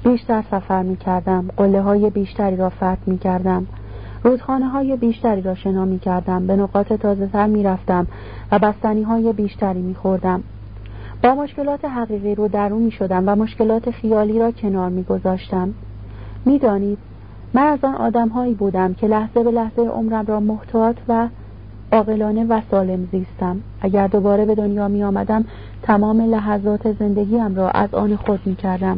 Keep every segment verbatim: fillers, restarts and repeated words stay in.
بیشتر سفر می کردم، قله های بیشتری را فتح می کردم، رودخانه های بیشتری را شنا می کردم، به نقاط تازه تر می رفتم و بستنی های بیشتری می خوردم. با مشکلات حقیقی رو درو می شدم و مشکلات خیالی را کنار می گذاشتم. می دانید من از آن آدم هایی بودم که لحظه به لحظه عمرم را محتاط و عاقلانه و سالم زیستم. اگر دوباره به دنیا می آمدم تمام لحظات زندگیم را از آن خود می کردم.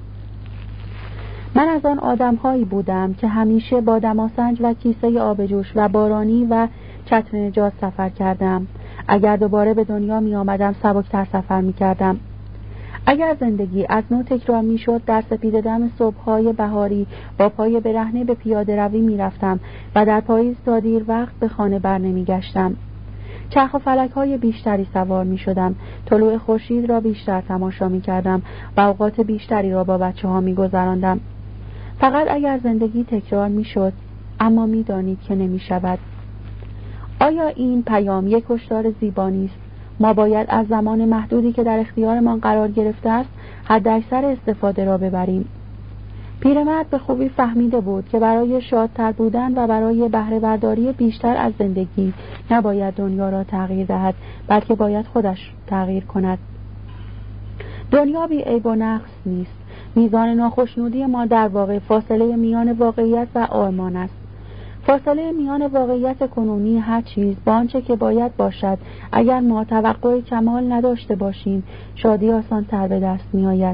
من از آن آدم هایی بودم که همیشه با دماسنج و کیسه آب جوش و بارانی و چتر نجات سفر کردم. اگر دوباره به دنیا می آمدم سبکتر سفر می کردم. اگر زندگی از نو تکرار می شد در سپید دم صبح‌های بهاری با پای برهنه به پیاده روی می رفتم و در پاییز تا دیر وقت به خانه بر نمی گشتم. چرخ و فلک های بیشتری سوار می شدم، طلوع خورشید را بیشتر تماشا می کردم و اوقات بیشتری را با بچه ها می گذراندم. فقط اگر زندگی تکرار می شد، اما می دانید که نمی شود. آیا این پیام یک هشدار زیبا نیست؟ ما باید از زمان محدودی که در اختیارمان قرار گرفته است حداکثر استفاده را ببریم. پیرمرد به خوبی فهمیده بود که برای شادتر بودن و برای بهره برداری بیشتر از زندگی نباید دنیا را تغییر دهد، بلکه باید خودش تغییر کند. دنیا بی عیب و نقص نیست. میزان ناخشنودی ما در واقع فاصله میان واقعیت و آرمان است. فاصله میان واقعیت کنونی هر چیز با آنچه که باید باشد. اگر ما توقع کمال نداشته باشیم، شادی آسان تر به دست می آید.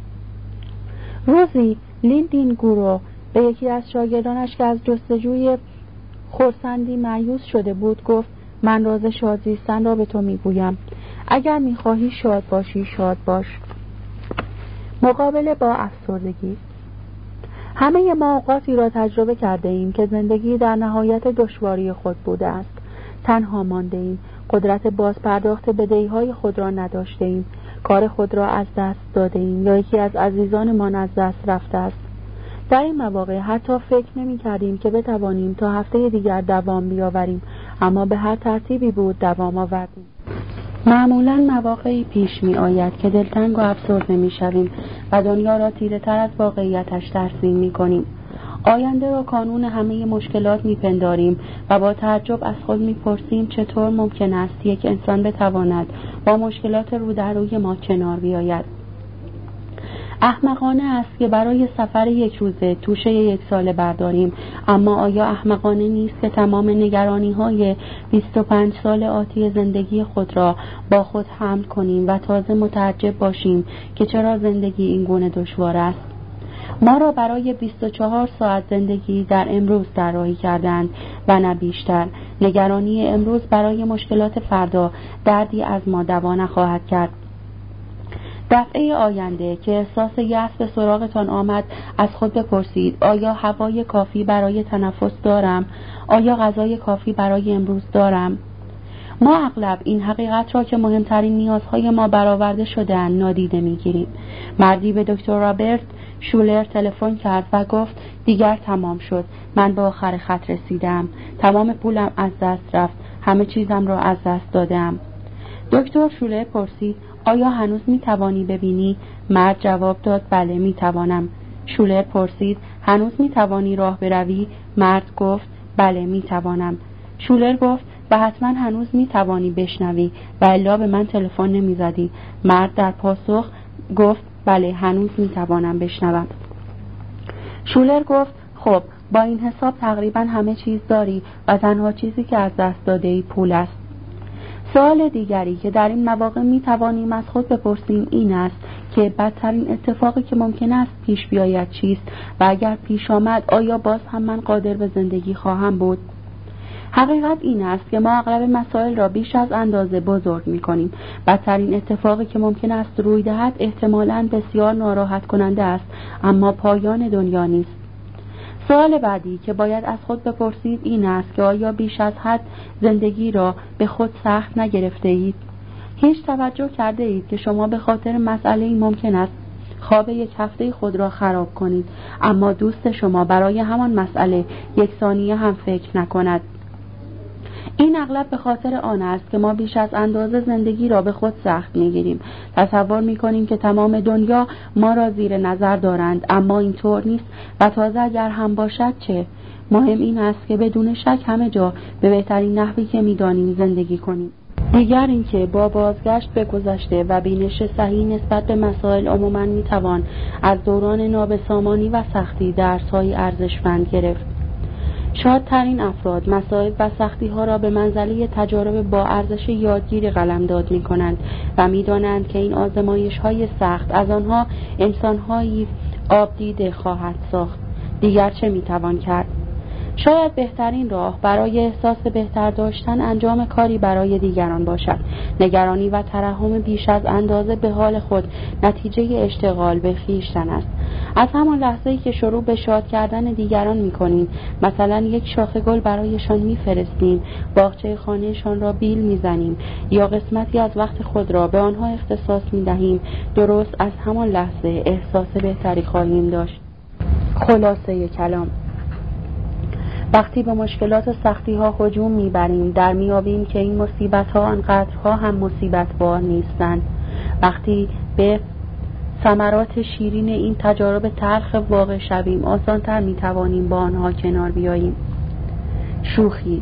روزی لیندین گورو به یکی از شاگردانش که از جستجوی خرسندی مایوس شده بود گفت: من راز شاد زیستن را به تو می گویم. اگر می خواهی شاد باشی، شاد باش. مقابله با افسردگی. همه ما اوقاتی را تجربه کرده ایم که زندگی در نهایت دشواری خود بوده است. تنها مانده ایم، قدرت بازپرداخت بدهی‌های خود را نداشته ایم، کار خود را از دست داده ایم یا یکی از عزیزانمان از دست رفته است. در این مواقع حتی فکر نمی کردیم که بتوانیم تا هفته دیگر دوام بیاوریم، اما به هر ترتیبی بود دوام آوردیم. معمولاً مواقعی پیش می آید که دلتنگ و افسرده می شویم و دنیا را تیره تر از واقعیتش ترسیم می کنیم. آینده را کانون همه مشکلات می پنداریم و با تعجب از خود می پرسیم چطور ممکن است یک انسان بتواند با مشکلات رو در روی ما کنار بیاید. احمقانه است که برای سفر یک روزه توشه یک ساله برداریم، اما آیا احمقانه نیست که تمام نگرانی های بیست و پنج سال آتی زندگی خود را با خود حمل کنیم و تازه متعجب باشیم که چرا زندگی این گونه دشوار است؟ ما را برای بیست و چهار ساعت زندگی در امروز طراحی کردند و نه بیشتر. نگرانی امروز برای مشکلات فردا دردی از ما دوا نخواهد کرد. دفعه آینده که احساس یأس به سراغتان آمد از خود بپرسید: آیا هوای کافی برای تنفس دارم؟ آیا غذای کافی برای امروز دارم؟ ما اغلب این حقیقت را که مهمترین نیازهای ما برآورده شده‌اند نادیده می‌گیریم. مردی به دکتر رابرت شولر تلفن کرد و گفت: دیگر تمام شد، من به آخر خط رسیدم، تمام پولم از دست رفت، همه چیزم را از دست دادم. دکتر شولر پرسید: آیا هنوز می توانی ببینی؟ مرد جواب داد: بله می توانم. شولر پرسید: هنوز می توانی راه بروی؟ مرد گفت: بله می توانم. شولر گفت: و حتما هنوز می توانی بشنوی و الا به من تلفن نمی زدی. مرد در پاسخ گفت: بله هنوز می توانم بشنوم. شولر گفت: خب با این حساب تقریبا همه چیز داری و تنها چیزی که از دست داده ای پول است. سوال دیگری که در این مواقع می توانیم از خود بپرسیم این است که بدترین اتفاقی که ممکن است پیش بیاید چیست و اگر پیش آمد آیا باز هم من قادر به زندگی خواهم بود؟ حقیقت این است که ما اغلب مسائل را بیش از اندازه بزرگ می کنیم. بدترین اتفاقی که ممکن است روی دهد احتمالاً بسیار ناراحت کننده است، اما پایان دنیا نیست. سوال بعدی که باید از خود بپرسید این است که آیا بیش از حد زندگی را به خود سخت نگرفته اید؟ هیچ توجه کرده اید که شما به خاطر مسئله‌ای ممکن است خواب یک هفته خود را خراب کنید، اما دوست شما برای همان مسئله یک ثانیه هم فکر نکند؟ این اغلب به خاطر آن است که ما بیش از اندازه زندگی را به خود سخت می‌گیریم. تصور می‌کنیم که تمام دنیا ما را زیر نظر دارند، اما اینطور نیست و تازه اگر هم باشد چه؟ مهم این است که بدون شک همه جا به بهترین نحوی که می‌دانیم زندگی کنیم. دیگر اینکه با بازگشت به گذشته و بینش صحیح نسبت به مسائل عموماً می‌توان از دوران نابسامانی و سختی درس‌های ارزشمند گرفت. شادترین افراد مصائب و سختی‌ها را به منزله تجارب با ارزش یادگیری قلمداد می‌کنند و می‌دانند که این آزمایش‌های سخت از آنها انسان‌هایی آبدیده خواهد ساخت. دیگر چه می‌توان کرد؟ شاید بهترین راه برای احساس بهتر داشتن انجام کاری برای دیگران باشد. نگرانی و ترحم بیش از اندازه به حال خود نتیجه اشتغال به خویشتن است. از همان لحظه‌ای که شروع به شاد کردن دیگران می‌کنیم، مثلا یک شاخه گل برایشان می‌فرستیم، باغچه خانه‌شان را بیل می‌زنیم یا قسمتی از وقت خود را به آنها اختصاص می‌دهیم، درست از همان لحظه احساس بهتری خواهیم داشت. خلاصه کلام: وقتی به مشکلات و سختی‌ها هجوم می‌بریم، در می‌یابیم که این مصیبت‌ها آنقدرها هم مصیبت بار نیستند. وقتی به ثمرات شیرین این تجارب تلخ واقع شویم، آسان‌تر می‌توانیم با آنها کنار بیاییم. شوخی.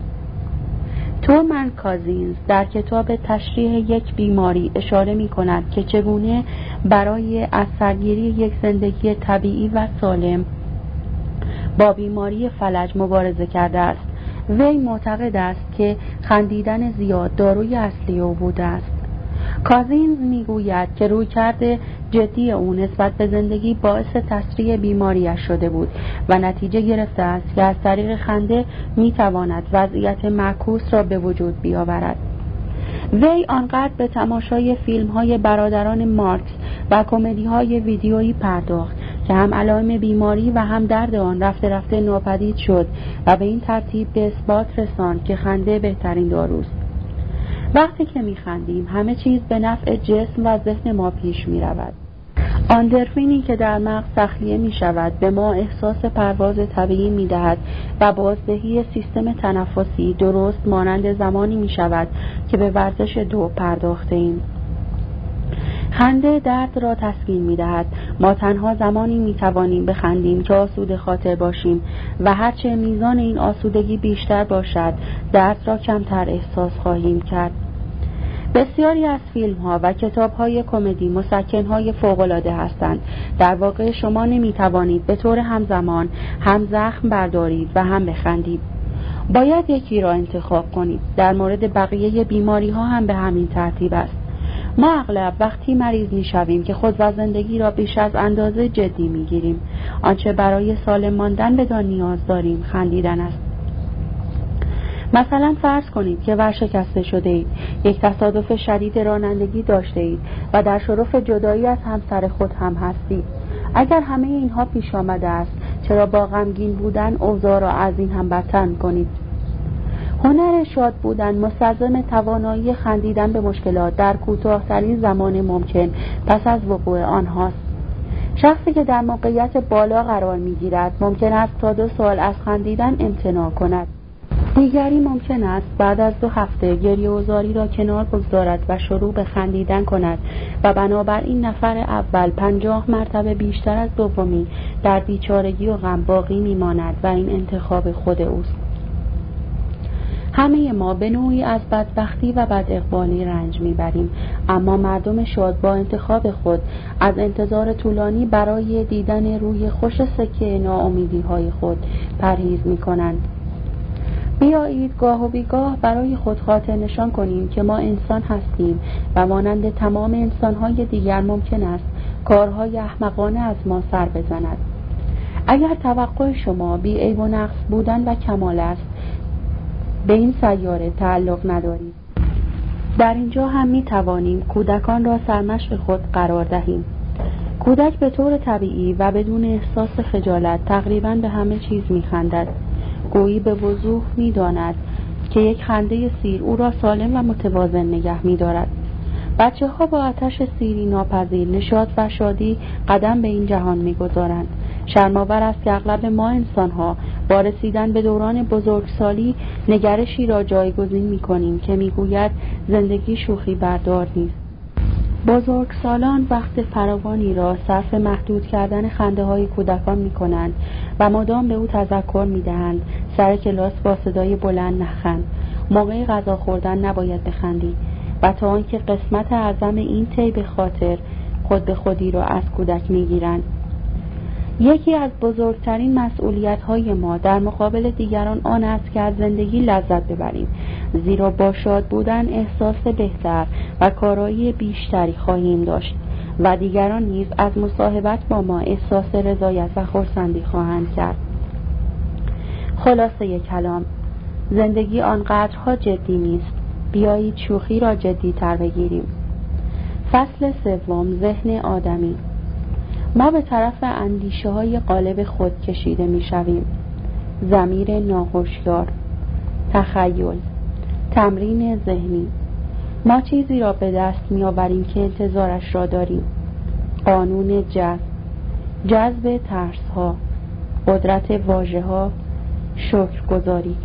تورمن کازینز در کتاب تشریح یک بیماری اشاره می‌کند که چگونه برای از سرگیری یک زندگی طبیعی و سالم با بیماری فلج مبارزه کرده است. وی معتقد است که خندیدن زیاد داروی اصلی او بوده است. کازینز میگوید که رویکرد جدی او نسبت به زندگی باعث تسریع بیماریش شده بود و نتیجه گرفته است که از طریق خنده میتواند وضعیت معکوس را به وجود بیاورد. وی آنقدر به تماشای فیلم‌های برادران مارکس و کمدی‌های ویدیویی پرداخت که هم علائم بیماری و هم درد آن رفته رفته ناپدید شد و به این ترتیب به اثبات رساند که خنده بهترین داروست. وقتی که می‌خندیم همه چیز به نفع جسم و ذهن ما پیش می‌رود. آندورفینی که در مغز تخلیه می‌شود به ما احساس پرواز طبیعی می‌دهد و بازدهی سیستم تنفسی درست مانند زمانی می‌شود که به ورزش دو پرداخته‌ایم. خنده درد را تسکین می‌دهد. ما تنها زمانی می‌توانیم بخندیم که آسوده خاطر باشیم و هرچه میزان این آسودگی بیشتر باشد، درد را کمتر احساس خواهیم کرد. بسیاری از فیلم‌ها و کتاب‌های کمدی مسکن‌های فوق‌العاده هستند. در واقع شما نمی‌توانید به طور همزمان هم زخم بردارید و هم بخندید. باید یکی را انتخاب کنید. در مورد بقیه بیماری‌ها هم به همین ترتیب است. ما اغلب وقتی مریض می‌شویم که خود و زندگی را بیش از اندازه جدی می‌گیریم. آنچه برای سالم ماندن بدان نیاز داریم خندیدن است. مثلا فرض کنید که ورشکسته شده اید، یک تصادف شدید رانندگی داشته اید و در شرف جدایی از همسر خود هم هستید. اگر همه اینها پیش آمده است، چرا با غمگین بودن اوضاع را از این هم بدتر کنید؟ هنر شاد بودن مستلزم توانایی خندیدن به مشکلات در کوتاه‌ترین زمان ممکن پس از وقوع آنهاست. شخصی که در موقعیت بالا قرار می‌گیرد ممکن است تا دو سال از خندیدن امتناع کند. دیگری ممکن است بعد از دو هفته گریه و زاری را کنار بگذارد و شروع به خندیدن کند و بنابراین نفر اول پنجاه مرتبه بیشتر از دومی در بیچارگی و غم باقی می‌ماند و این انتخاب خود اوست. همه ما به نوعی از بدبختی و بد اقبالی رنج میبریم، اما مردم شاد با انتخاب خود از انتظار طولانی برای دیدن روی خوش سکه ناامیدی های خود پرهیز میکنند. بیایید گاه و بیگاه برای خود خاطر نشان کنیم که ما انسان هستیم و مانند تمام انسانهای دیگر ممکن است کارهای احمقانه از ما سر بزند. اگر توقع شما بی عیب و نقص بودن و کمال است، به این سیاره تعلق ندارید. در اینجا هم می توانیم کودکان را سرمشق خود قرار دهیم. کودک به طور طبیعی و بدون احساس خجالت تقریباً به همه چیز می خندد. گویی به وضوح می داند که یک خنده سیر او را سالم و متوازن نگه می دارد. بچه ها با آتش سیری ناپذیر نشاط و شادی قدم به این جهان می گذارند. شرم‌آور است که اغلب ما انسان‌ها با رسیدن به دوران بزرگسالی نگرشی را جایگزین می‌کنیم که می‌گوید زندگی شوخی بردار نیست. بزرگسالان وقت فراوانی را صرف محدود کردن خنده‌های کودکان می‌کنند و مدام به او تذکر می‌دهند سر کلاس با صدای بلند نخند، موقع غذا خوردن نباید بخندی و تا آنکه قسمت اعظم این طی به خاطر خود به خودی را از کودک می‌گیرند. یکی از بزرگترین مسئولیت‌های ما در مقابل دیگران آن است که از زندگی لذت ببریم، زیرا با شاد بودن احساس بهتر و کارایی بیشتری خواهیم داشت و دیگران نیز از مصاحبت با ما احساس رضایت و خرسندی خواهند کرد. خلاصه کلام، زندگی آنقدرها جدی نیست، بیایید شوخی را جدی تر بگیریم. فصل سوم، ذهن آدمی. ما به طرف اندیشه های غالب خود کشیده می شویم. ضمیر ناهوشیار، تخیل، تمرین ذهنی. ما چیزی را به دست می آوریم که انتظارش را داریم. قانون جذب، جذب ترس ها، قدرت واژه ها، شکرگزاری.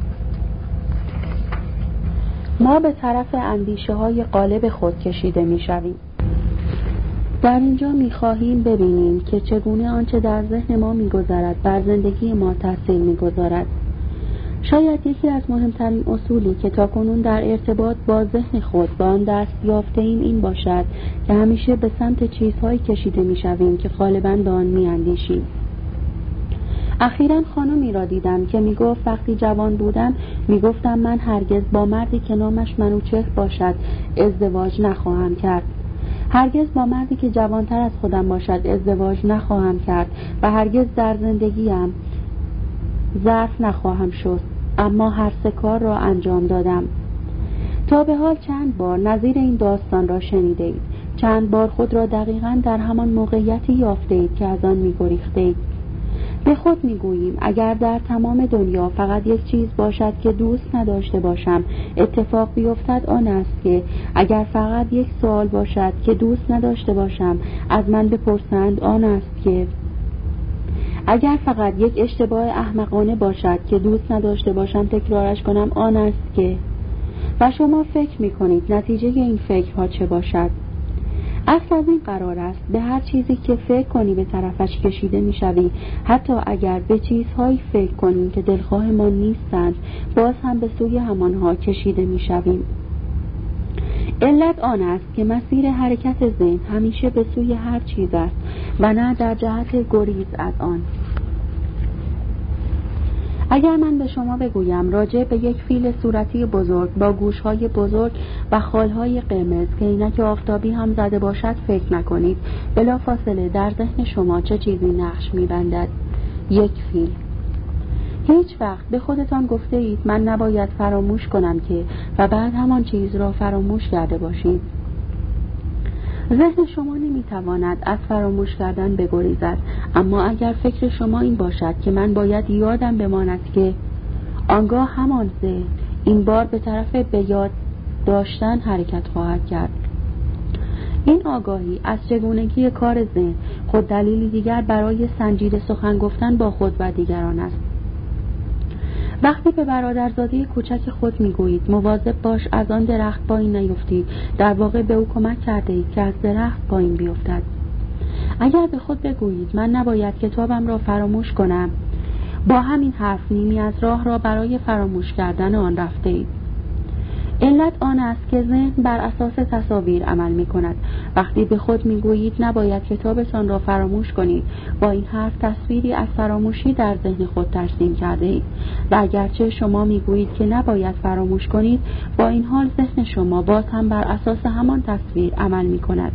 ما به طرف اندیشه های غالب خود کشیده می شویم. در اینجا می‌خواهیم ببینیم که چگونه آنچه در ذهن ما می‌گذرد بر زندگی ما تأثیر می‌گذارد. شاید یکی از مهمترین اصولی که تاکنون در ارتباط با ذهن خود به آن دست یافته‌ایم این باشد که همیشه به سمت چیزهایی کشیده می‌شویم که غالباً به آن می‌اندیشیم. اخیراً خانمی را دیدم که می‌گفت وقتی جوان بودم می‌گفتم من هرگز با مردی که نامش منوچهر باشد ازدواج نخواهم کرد. هرگز با مردی که جوانتر از خودم باشد ازدواج نخواهم کرد و هرگز در زندگیم ظرف نخواهم شست، اما هر سه کار را انجام دادم. تا به حال چند بار نظیر این داستان را شنیده اید؟ چند بار خود را دقیقاً در همان موقعیتی یافته اید که از آن می‌گریخته اید؟ به خود میگوییم اگر در تمام دنیا فقط یک چیز باشد که دوست نداشته باشم اتفاق بیفتد آن است که اگر فقط یک سوال باشد که دوست نداشته باشم از من بپرسند آن است که اگر فقط یک اشتباه احمقانه باشد که دوست نداشته باشم تکرارش کنم آن است که و شما فکر میکنید نتیجه این فکرها چه باشد؟ اصل از این قرار است به هر چیزی که فکر کنی به طرفش کشیده میشوی، حتی اگر به چیزهایی فکر کنیم که دلخواه ما نیستند باز هم به سوی همانها کشیده میشویم. علت آن است که مسیر حرکت ذهن همیشه به سوی هر چیز است و نه در جهت گریز از آن. اگر من به شما بگویم راجع به یک فیل صورتی بزرگ با گوشهای بزرگ و خالهای قرمز که عینک آفتابی هم زده باشد فکر نکنید، بلافاصله در ذهن شما چه چیزی نقش می‌بندد؟ یک فیل. هیچ وقت به خودتان گفته اید من نباید فراموش کنم که و بعد همان چیز را فراموش کرده باشید؟ ذهن شما نمیتواند از فراموش کردن بگریزد، اما اگر فکر شما این باشد که من باید یادم بماند که، آنگاه همان ذهن این بار به طرف به یاد داشتن حرکت خواهد کرد. این آگاهی از چگونگی کار ذهن خود دلیلی دیگر برای سنجیده سخن گفتن با خود و دیگران است. وقتی به برادرزاده کوچک خود میگویید مواظب باش از آن درخت پایین نیفتی، در واقع به او کمک کرده اید که از درخت پایین بیفتد. اگر به خود بگویید من نباید کتابم را فراموش کنم، با همین حرف نیمی از راه را برای فراموش کردن آن رفته اید. علت آن است که ذهن بر اساس تصاویر عمل می کند. وقتی به خود می گویید نباید کتابتان را فراموش کنید، با این حرف تصویری از فراموشی در ذهن خود ترسیم کرده اید و اگرچه شما می گویید که نباید فراموش کنید، با این حال ذهن شما باز هم بر اساس همان تصویر عمل می کند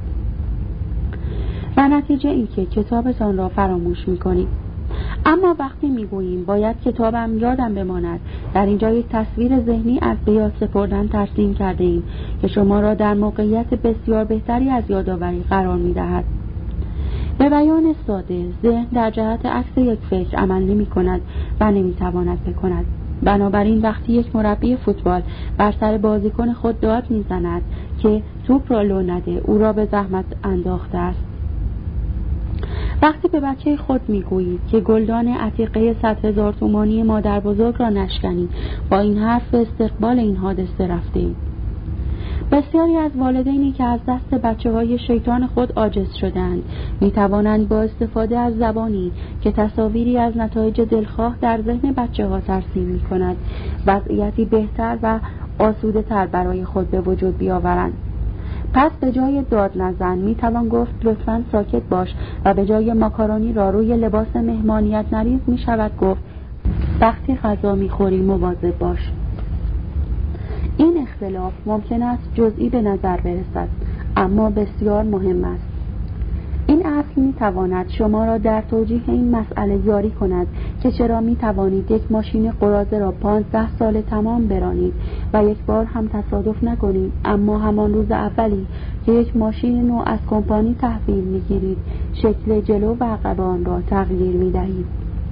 و نتیجه این که کتابتان را فراموش می کنید. اما وقتی میگوییم باید کتابم یادم بماند، در اینجا یک تصویر ذهنی از به یاد سپردن ترسیم کرده ایم که شما را در موقعیت بسیار بهتری از یادآوری قرار می‌دهد. به بیان ساده، ذهن در جهت عکس یک فکر عمل نمی کند و نمی تواند بکند. بنابراین وقتی یک مربی فوتبال بر سر بازیکن خود داد می‌زند که توپ را لو نده، او را به زحمت انداخته است. وقتی به بچه خود میگویید که گلدان عتیقه صد هزار تومانی مادر بزرگ را نشکنی، با این حرف به استقبال این حادثه رفته اید. بسیاری از والدینی که از دست بچه های شیطان خود عاجز شدند می توانند با استفاده از زبانی که تصاویری از نتایج دلخواه در ذهن بچه ها ترسیم می کند وضعیتی بهتر و آسوده تر برای خود به وجود بیاورند. پس به جای داد نزن می توان گفت لطفاً ساکت باش و به جای ماکارونی را روی لباس مهمانیت نریز می شود گفت وقتی غذا می خوری مواظب باش. این اختلاف ممکن است جزئی به نظر برسد، اما بسیار مهم است. این اصل می تواند شما را در توجیه این مسئله یاری کند که چرا می توانید یک ماشین قراضه را پانزده سال تمام برانید و یک بار هم تصادف نکنید، اما همان روز اولی که یک ماشین نو از کمپانی تحویل می گیرید شکل جلو و عقب آن را تغییر می دهید.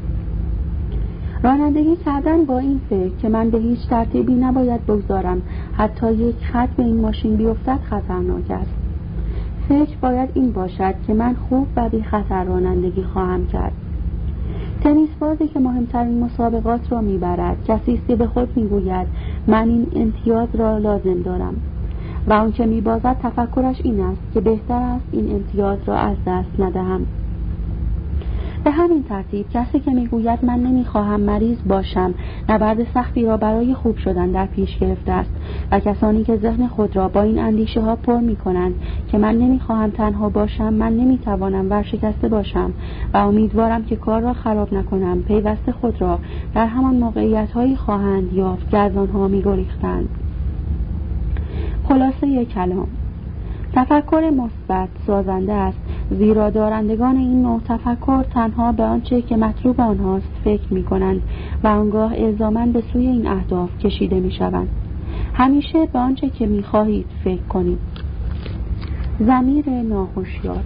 رانندگی کردن با این فکر که من به هیچ ترتیبی نباید بگذارم حتی یک خط به این ماشین بیفتد خطرناک است. فکر باید این باشد که من خوب و بی خطر رانندگی خواهم کرد. تنیس بازی که مهمترین مسابقات را میبرد کسی است که به خود میگوید من این امتیاز را لازم دارم و اون که میبازد تفکرش این است که بهتر است این امتیاز را از دست ندهم. به همین ترتیب کسی که میگوید من نمیخواهم مریض باشم نبرد سختی را برای خوب شدن در پیش گرفته است و کسانی که ذهن خود را با این اندیشه ها پر میکنند که من نمیخواهم تنها باشم، من نمیتوانم ورشکسته باشم و امیدوارم که کار را خراب نکنم، پیوسته خود را در همان موقعیت هایی خواهند یافت که از آنها میگریختند. خلاصه کلام: تفکر مثبت سازنده است، زیرا دارندگان این نوع تفکر تنها به آنچه که مطلوب آنهاست فکر می کنند و آنگاه الزاماً به سوی این اهداف کشیده می شوند. همیشه به آنچه که می خواهید فکر کنید. ضمیر ناهوشیار: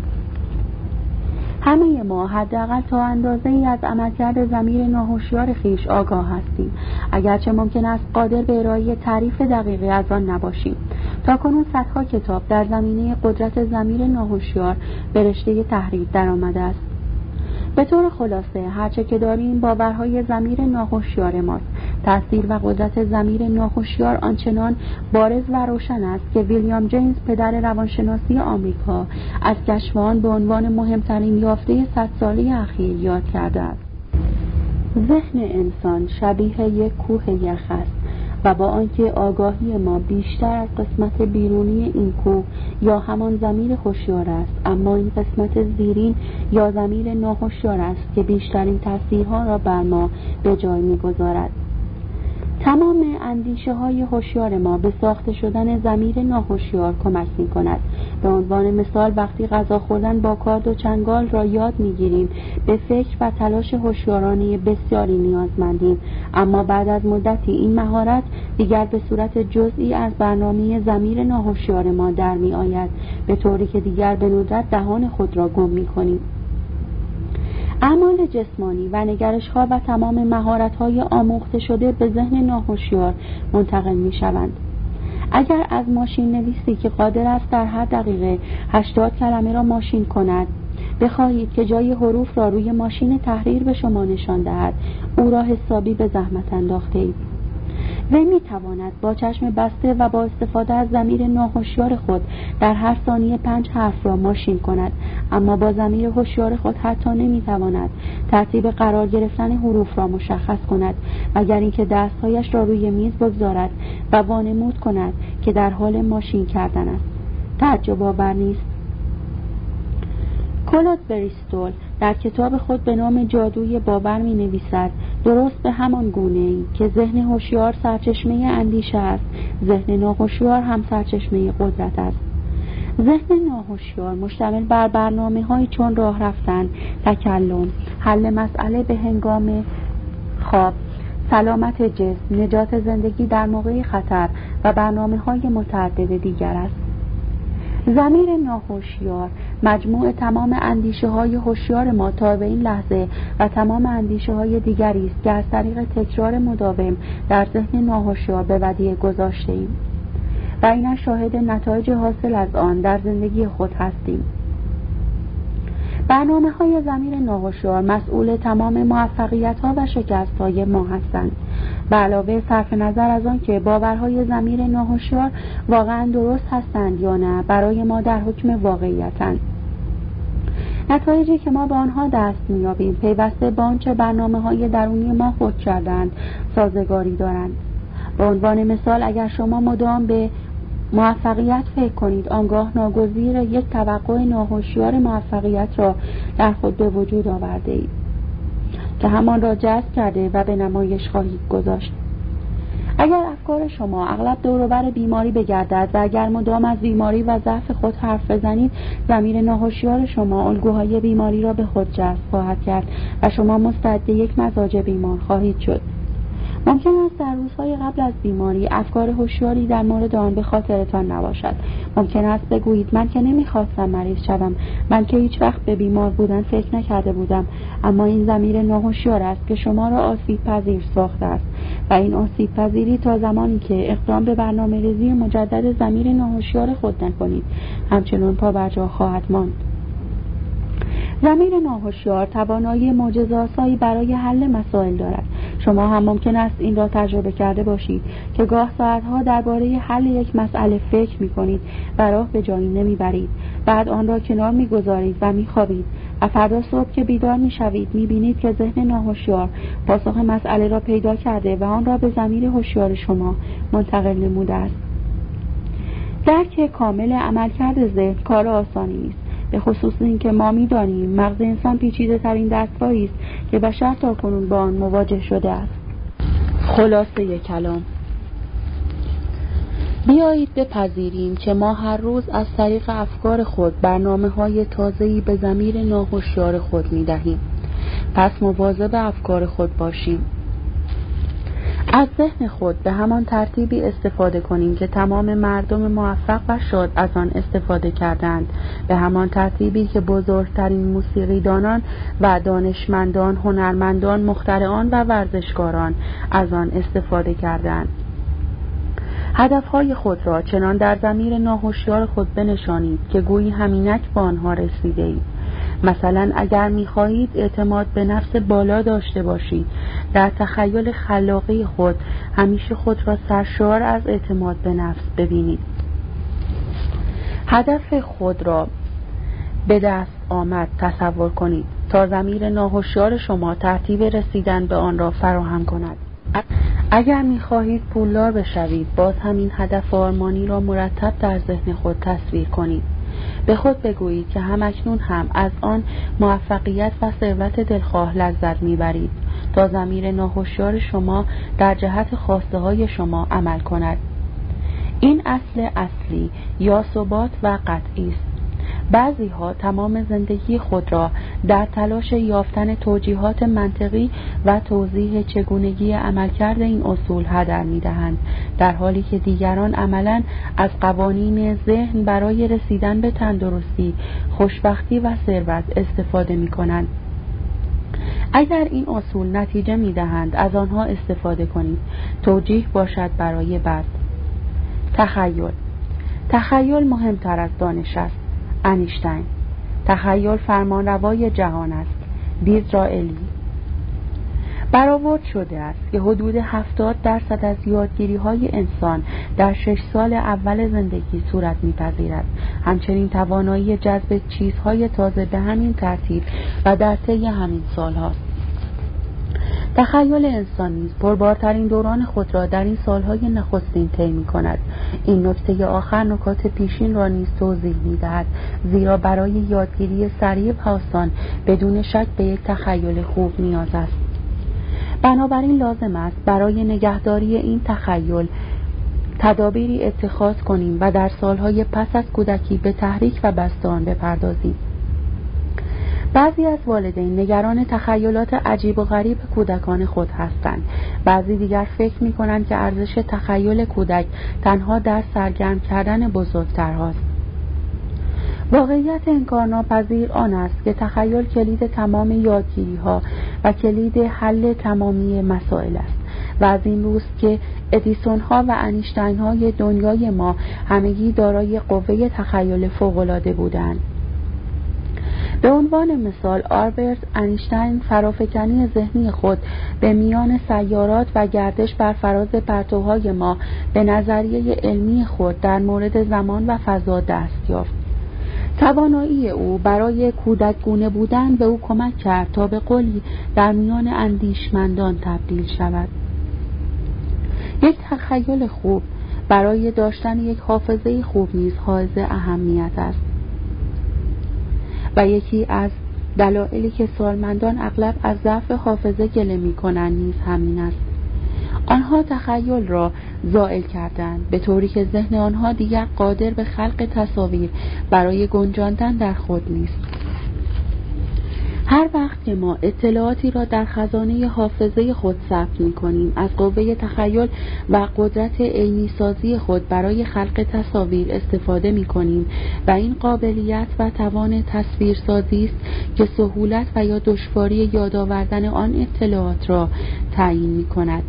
همه ما حداقل تا اندازه‌ای از عملکرد ضمیر ناهوشیار خویش آگاه هستیم، اگرچه ممکن است قادر به ارائه تعریف دقیقی از آن نباشیم. تاکنون صدها کتاب در زمینه قدرت ضمیر ناهوشیار به رشته تحریر درآمده است. به طور خلاصه هرچه که داریم باورهای ضمیر ناهوشیار ماست. تأثیر و قدرت ضمیر ناهوشیار آنچنان بارز و روشن است که ویلیام جیمز پدر روانشناسی آمریکا از کشف آن به عنوان مهمترین یافته صد ساله اخیر یاد کرده است. ذهن انسان شبیه یک کوه یخ است و با آنکه آگاهی ما بیشتر از قسمت بیرونی این کوه یا همان ضمیر هوشیار است، اما این قسمت زیرین یا ضمیر ناهوشیار است که بیشترین تأثیرها را بر ما به جای می‌گذارد. تمام اندیشه های هوشیار ما به ساخته شدن ضمیر ناهوشیار کمک می کند. به عنوان مثال وقتی غذا خوردن با کارد و چنگال را یاد می گیریم به فکر و تلاش هوشیارانه بسیاری نیازمندیم، اما بعد از مدتی این مهارت دیگر به صورت جزئی از برنامه ضمیر ناهوشیار ما در می آید، به طوری که دیگر به ندرت دهان خود را گم می کنیم. اعمال جسمانی و نگرش‌ها و تمام مهارت‌های آموخته شده به ذهن ناهوشیار منتقل می‌شوند. اگر از ماشین نویسی که قادر است در هر دقیقه هشتاد کلمه را ماشین کند بخواهید که جای حروف را روی ماشین تحریر به شما نشان دهد، او را حسابی به زحمت انداخته‌اید. وی می تواند با چشم بسته و با استفاده از ضمیر ناهوشیار خود در هر ثانیه پنج حرف را ماشین کند، اما با ضمیر هوشیار خود حتی نمی تواند ترتیب قرار گرفتن حروف را مشخص کند، مگر اینکه دستهایش را روی میز بگذارد و وانمود کند که در حال ماشین کردن است. تعجب آور نیست. کلود بریستول در کتاب خود به نام جادوی باور می نویسد درست به همان گونه ای که ذهن هوشیار سرچشمه اندیشه است، ذهن ناهوشیار هم سرچشمه قدرت است. ذهن ناهوشیار مشتمل بر برنامه‌هایی چون راه رفتن، تکلم، حل مسئله به هنگام خواب، سلامت جسم، نجات زندگی در موقع خطر و برنامه‌های متعدد دیگر است. ضمیر ناهوشیار مجموع تمام اندیشه های هوشیار ما تا به این لحظه و تمام اندیشه های دیگری است که از طریق تکرار مداوم در ذهن ناهوشیار به ودیعه گذاشته ایم و اینا شاهد نتایج حاصل از آن در زندگی خود هستیم. برنامه های ضمیر ناهشیار مسئول تمام موفقیت ها و شکست های ما هستند. به علاوه صرف نظر از آن که باورهای ضمیر ناهشیار واقعا درست هستند یا نه، برای ما در حکم واقعیتند. نتایجی که ما به آنها دست می‌یابیم پیوسته با آنچه برنامه‌های درونی ما خود کردند سازگاری دارند. به عنوان مثال، اگر شما مدام به موفقیت فکر کنید، آنگاه ناگزیر یک توقع ناهشیار موفقیت را در خود به وجود آورده اید که همان را جذب کرده و به نمایش خواهید گذاشت. اگر افکار شما اغلب دور و بر بیماری بگردد و اگر مدام از بیماری و ضعف خود حرف بزنید، ضمیر ناهشیار شما الگوهای بیماری را به خود جذب خواهد کرد و شما مستعد یک مزاج بیمار خواهید شد. ممکن است در روزهای قبل از بیماری افکار هوشیاری در مورد آن به خاطرتان نباشد. ممکن است بگویید من که نمیخواستم مریض شدم، من که هیچ وقت به بیمار بودن فکر نکرده بودم، اما این ضمیر ناهشیار است که شما را آسیب پذیر ساخته است و این آسیب پذیری تا زمانی که اقدام به برنامه ریزی مجدد ضمیر ناهشیار خود نکنید همچنان پابرجا خواهد ماند. ضمیر ناهشیار توانایی معجزه‌آسایی برای حل مسائل دارد. شما هم ممکن است این را تجربه کرده باشید که گاه ساعتها درباره حل یک مسئله فکر می‌کنید و راه به جایی نمیبرید. بعد آن را کنار می‌گذارید و می‌خوابید و فردا صبح که بیدار می‌شوید می‌بینید که ذهن ناهشیار پاسخ مسئله را پیدا کرده و آن را به ضمیر هوشیار شما منتقل نموده است. درک کامل عملکرد ذهن کار آسانی نیست، به خصوص اینکه ما می‌دانیم مغز انسان پیچیده ترین دستگاهی است که بشر تاکنون با آن مواجه شده است. خلاصه کلام: بیایید بپذیریم که ما هر روز از طریق افکار خود برنامه‌های تازه‌ای به ضمیر ناهشیار خود می‌دهیم. پس مواظب افکار خود باشیم. از ذهن خود به همان ترتیبی استفاده کنیم که تمام مردم موفق و شاد از آن استفاده کردند، به همان ترتیبی که بزرگترین موسیقیدانان و دانشمندان، هنرمندان، مخترعان و ورزشکاران از آن استفاده کردند. هدفهای خود را چنان در ضمیر ناهشیار خود بنشانید که گویی همینک به آنها رسیده اید. مثلا اگر می‌خواهید اعتماد به نفس بالا داشته باشید، در تخیل خلاقی خود همیشه خود را سرشار از اعتماد به نفس ببینید. هدف خود را به دست آمد تصور کنید تا ضمیر ناهشیار شما ترتیب رسیدن به آن را فراهم کند. اگر می‌خواهید پولدار بشوید، باز همین هدف آرمانی را مرتب در ذهن خود تصویر کنید. به خود بگویید که همکنون هم از آن موفقیت و ثروت دلخواه لذت میبرید تا ضمیر ناهشیار شما در جهت خواسته های شما عمل کند. این اصل اصلی یا ثبات و قطعی است. بعضی ها تمام زندگی خود را در تلاش یافتن توجیهات منطقی و توضیح چگونگی عملکرد این اصول هدر می‌دهند، در حالی که دیگران عملاً از قوانین ذهن برای رسیدن به تندرستی، خوشبختی و ثروت استفاده می‌کنند. اگر این اصول نتیجه می‌دهند، از آنها استفاده کنید. توجیه باشد برای بعد. تخیل. تخیل مهمتر از دانش است. انیشتین. تخیل فرمانروای جهان است. دیزرائیلی. برآورد شده است که حدود هفتاد درصد از یادگیری‌های انسان در شش سال اول زندگی صورت می‌پذیرد. همچنین توانایی جذب چیزهای تازه به همین ترتیب و در طی همین سال‌هاست. تخیل انسان نیز پربارترین دوران خود را در این سالهای نخستین طی می‌کند. این نکته آخر نکات پیشین را نیز توضیح می‌دهد، زیرا برای یادگیری سریع و آسان بدون شک به یک تخیل خوب نیاز است. بنابراین لازم است برای نگهداری این تخیل تدابیری اتخاذ کنیم و در سالهای پس از کودکی به تحریک و بسط آن بپردازیم. بعضی از والدین نگران تخیلات عجیب و غریب کودکان خود هستند. بعضی دیگر فکر می‌کنند که ارزش تخیل کودک تنها در سرگرم کردن بزرگترهاست. واقعیت انکارناپذیر آن است که تخیل کلید تمام یادگیری‌ها و کلید حل تمامی مسائل است و از این روست که ادیسون‌ها و انیشتین‌های دنیای ما همگی دارای قوه تخیل فوق‌العاده بودند. به عنوان مثال آلبرت انیشتین فرافکنی ذهنی خود به میان سیارات و گردش بر فراز پرتوهای ما به نظریه علمی خود در مورد زمان و فضا دست یافت. توانایی او برای کودکگونه بودن به او کمک کرد تا به قولی در میان اندیشمندان تبدیل شود. یک تخیل خوب برای داشتن یک حافظه خوب نیز حائز اهمیت است و یکی از دلایلی که سالمندان اغلب از ضعف حافظه گله می‌کنند نیز همین است. آنها تخیل را زائل کردند، به طوری که ذهن آنها دیگر قادر به خلق تصاویر برای گنجاندن در خود نیست. هر وقت که ما اطلاعاتی را در خزانه حافظه خود ثبت می‌کنیم، از قوه تخیل و قدرت عینی سازی خود برای خلق تصاویر استفاده می‌کنیم و این قابلیت و توان تصویرسازی است که سهولت و یا دشواری یادآوردن آن اطلاعات را تعیین می‌کند.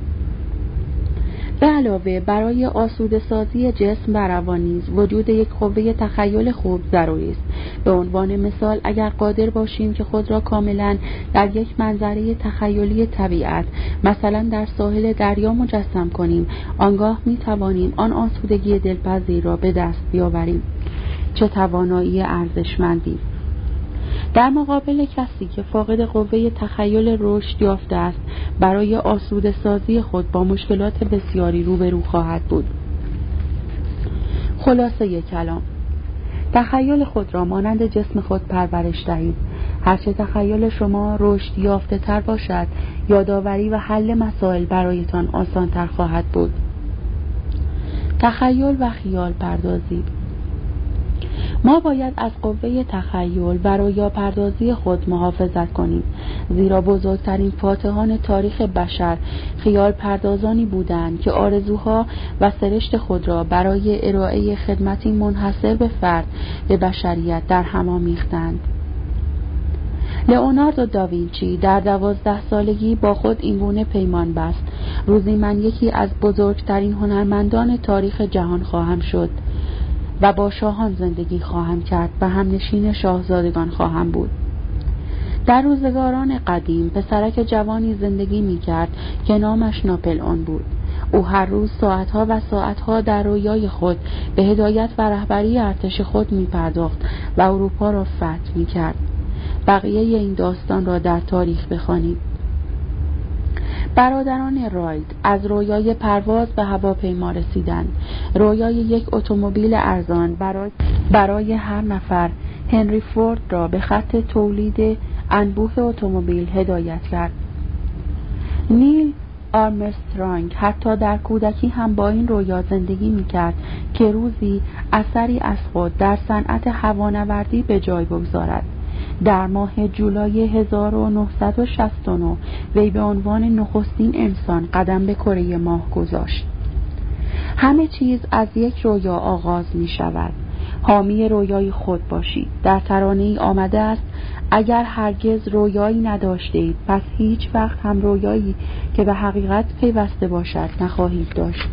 به علاوه برای آسوده سازی جسم و روان نیز وجود یک قوه تخیل خوب ضروری است. به عنوان مثال اگر قادر باشیم که خود را کاملا در یک منظره تخیلی طبیعت، مثلا در ساحل دریا مجسم کنیم، آنگاه می توانیم آن آسودگی دلپذیر را به دست بیاوریم. چه توانایی ارزشمندی! در مقابل کسی که فاقد قوه تخیل رشد یافته است، برای آسوده سازی خود با مشکلات بسیاری روبرو خواهد بود. خلاصه کلام: تخیل خود را مانند جسم خود پرورش دهید. هرچه تخیل شما رشد یافته تر باشد، یادآوری و حل مسائل برایتان آسان تر خواهد بود. تخیل و خیال پردازی. ما باید از قوه تخیل و رویا پردازی خود محافظت کنیم، زیرا بزرگترین فاتحان تاریخ بشر خیال پردازانی بودند که آرزوها و سرشت خود را برای ارائه خدمتی منحصر به فرد به بشریت در هم آمیختند. لئوناردو داوینچی در دوازده سالگی با خود اینگونه پیمان بست: روزی من یکی از بزرگترین هنرمندان تاریخ جهان خواهم شد و با شاهان زندگی خواهم کرد و همنشین شاهزادگان خواهم بود. در روزگاران قدیم پسرک جوانی زندگی می کرد که نامش ناپلئون بود. او هر روز ساعتها و ساعتها در رویای خود به هدایت و رهبری ارتش خود می پرداخت و اروپا را فتح می کرد. بقیه این داستان را در تاریخ بخوانید. برادران رایت از رویای پرواز به هواپیما رسیدند. رویای یک اتومبیل ارزان برای برای هر نفر هنری فورد را به خط تولید انبوه اتومبیل هدایت کرد. نیل آرمسترانگ حتی در کودکی هم با این رویا زندگی می‌کرد که روزی اثری از خود در صنعت هوانوردی به جای بگذارد. در ماه جولای هزار و نهصد و شصت و نه وی به عنوان نخستین انسان قدم به کره ماه گذاشت. همه چیز از یک رویا آغاز می شود. حامی رویای خود باشید. در ترانه‌ای آمده است: اگر هرگز رویایی نداشتید، پس هیچ وقت هم رویایی که به حقیقت پیوسته باشد نخواهید داشت.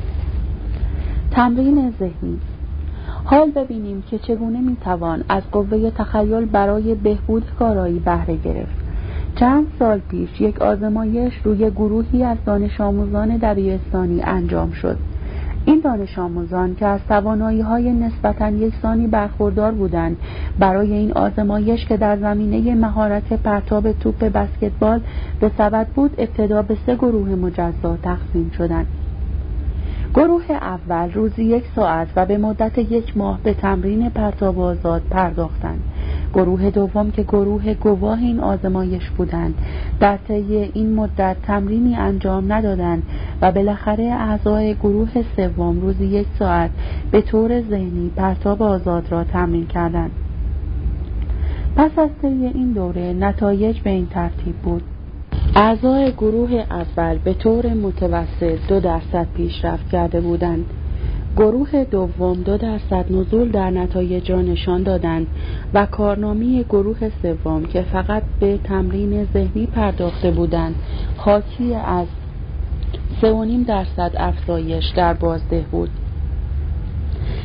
تمرین ذهنی. حال ببینیم که چگونه میتوان از قوه تخیل برای بهبود کارایی بهره گرفت. چند سال پیش یک آزمایش روی گروهی از دانش آموزان دبیرستانی انجام شد. این دانش آموزان که از توانایی‌های نسبتاً یکسانی برخوردار بودند، برای این آزمایش که در زمینه مهارت پرتاب توپ بسکتبال به سبد بود، ابتدا به سه گروه مجزا تقسیم شدند. گروه اول روزی یک ساعت و به مدت یک ماه به تمرین پرتاب آزاد پرداختند. گروه دوم که گروه گواه این آزمایش بودند، در طی این مدت تمرینی انجام ندادند و بالاخره اعضای گروه سوم روزی یک ساعت به طور ذهنی پرتاب آزاد را تمرین کردند. پس از طی این دوره نتایج به این ترتیب بود: اعضای گروه اول به طور متوسط دو درصد پیشرفت کرده بودند. گروه دوم دو درصد نزول در نتایج را نشان دادند و کارنامه گروه سوم که فقط به تمرین ذهنی پرداخته بودند، حاکی از سه و نیم درصد افزایش در بازده بود.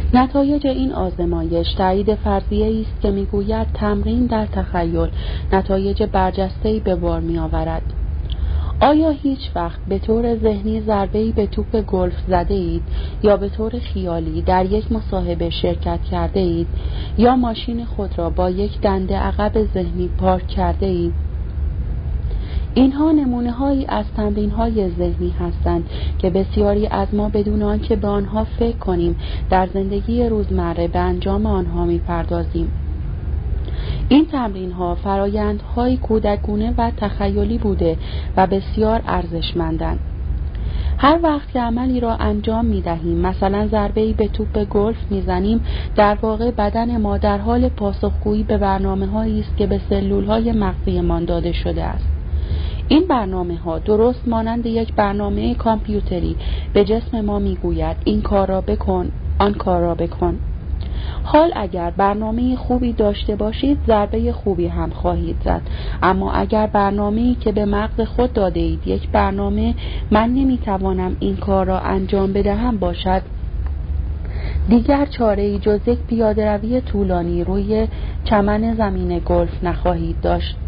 نتایج این آزمایش تایید فرضیه‌ای است که می‌گوید تمرین در تخیل نتایج برجسته‌ای به بار می‌آورد. آیا هیچ وقت به طور ذهنی ضربه‌ای به توپ گلف زده اید یا به طور خیالی در یک مصاحبه شرکت کرده اید یا ماشین خود را با یک دنده عقب ذهنی پارک کرده اید؟ اینها نمونه‌هایی از تمرین‌های ذهنی هستند که بسیاری از ما بدون آنکه به آنها فکر کنیم در زندگی روزمره به انجام آنها می‌پردازیم. این تمرین‌ها فرایندهای کودکانه و تخیلی بوده و بسیار ارزشمندند. هر وقت که عملی را انجام می‌دهیم، مثلا ضربه‌ای به توپ گلف می‌زنیم، در واقع بدن ما در حال پاسخگویی به برنامه‌هایی است که به سلول‌های مغزی‌مان داده شده است. این برنامه‌ها درست مانند یک برنامه کامپیوتری به جسم ما می‌گوید این کار را بکن، آن کار را بکن. حال اگر برنامه خوبی داشته باشید ضربه خوبی هم خواهید زد، اما اگر برنامه‌ای که به مغز خود داده اید یک برنامه من نمی‌توانم این کار را انجام بدهم باشد، دیگر چاره‌ای جز یک پیاده‌روی طولانی روی چمن زمین گلف نخواهید داشت.